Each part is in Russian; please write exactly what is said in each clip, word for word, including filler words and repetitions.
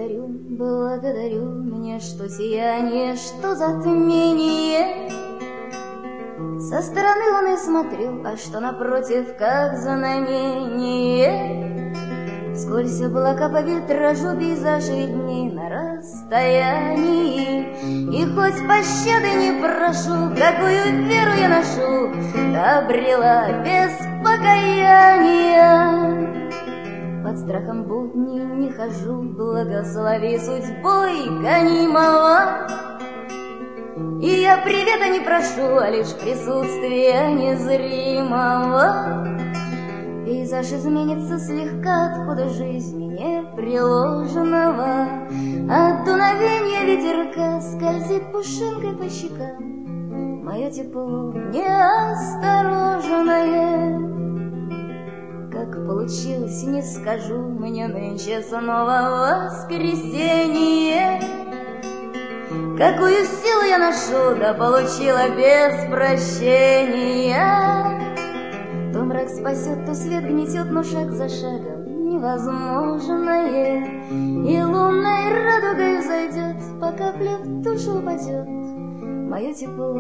Благодарю, благодарю, мне что сияние, что затмение. Со стороны луны смотрю, а что напротив, как знамение. Сквозь облака по витражу пейзажи видны на расстоянии. И хоть пощады не прошу, какую веру я ношу, обрела без покаяния. Под страхом будни не хожу, благослови судьбой гонимого. И я привета не прошу, а лишь присутствия незримого. Пейзаж изменится слегка от хода жизни непреложенного. От дуновения ветерка скользит пушинкой по щекам мое тепло неосторожное. Как получилось, не скажу, мне нынче снова воскресенье. Какую силу я ношу, да получила без прощения. То мрак спасет, то свет гнетет, но шаг за шагом невозможное. И лунной радугой взойдет, по капле в душу упадет мое тепло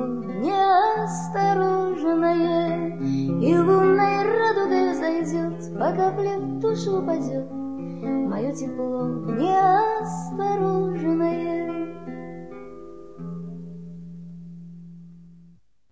неосторожное. И лунной радугой взойдет, по капле в душу упадет мое тепло неосторожное.